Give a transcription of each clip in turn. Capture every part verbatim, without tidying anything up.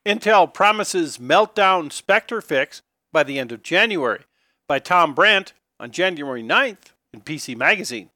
Intel promises meltdown Spectre fix by the end of January, by Tom Brandt on January ninth in P C Magazine.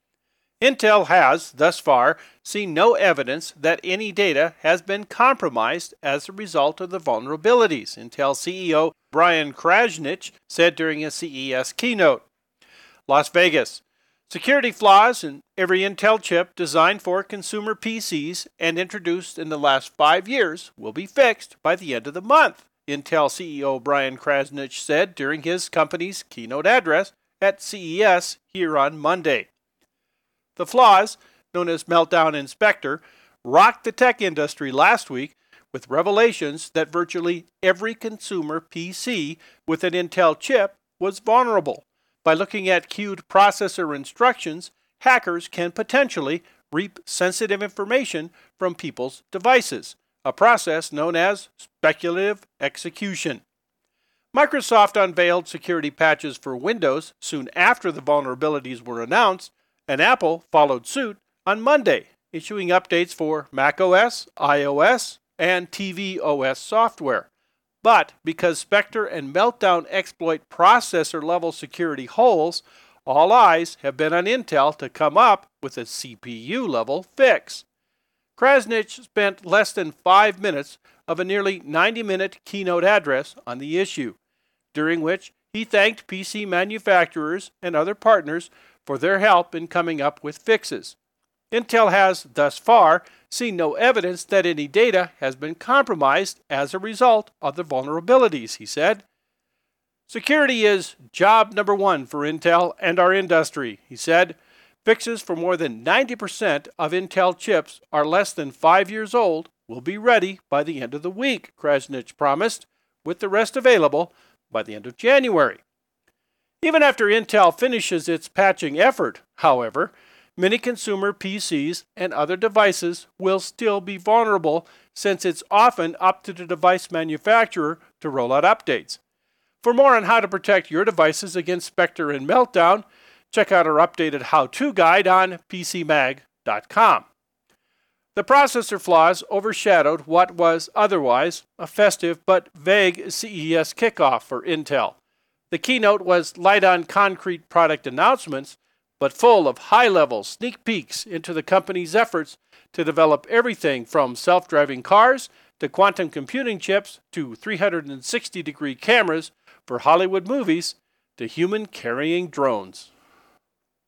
Intel has, thus far, seen no evidence that any data has been compromised as a result of the vulnerabilities, Intel C E O Brian Krasnich said during a C E S keynote. Las Vegas. Security flaws in every Intel chip designed for consumer P Cs and introduced in the last five years will be fixed by the end of the month, Intel C E O Brian Krasnich said during his company's keynote address at C E S here on Monday. The flaws, known as Meltdown and Spectre, rocked the tech industry last week with revelations that virtually every consumer P C with an Intel chip was vulnerable. By looking at queued processor instructions, hackers can potentially reap sensitive information from people's devices, a process known as speculative execution. Microsoft unveiled security patches for Windows soon after the vulnerabilities were announced, and Apple followed suit on Monday, issuing updates for macOS, iOS, and tvOS software. But because Spectre and Meltdown exploit processor-level security holes, all eyes have been on Intel to come up with a C P U-level fix. Krasnich spent less than five minutes of a nearly ninety-minute keynote address on the issue, during which he thanked P C manufacturers and other partners for their help in coming up with fixes. Intel has, thus far, seen no evidence that any data has been compromised as a result of the vulnerabilities, he said. Security is job number one for Intel and our industry, he said. Fixes for more than ninety percent of Intel chips are less than five years old will be ready by the end of the week, Krasnich promised, with the rest available by the end of January. Even after Intel finishes its patching effort, however, many consumer P Cs and other devices will still be vulnerable since it's often up to the device manufacturer to roll out updates. For more on how to protect your devices against Spectre and Meltdown, check out our updated how-to guide on P C mag dot com. The processor flaws overshadowed what was otherwise a festive but vague C E S kickoff for Intel. The keynote was light on concrete product announcements, but full of high-level sneak peeks into the company's efforts to develop everything from self-driving cars to quantum computing chips to three hundred sixty degree cameras for Hollywood movies to human-carrying drones.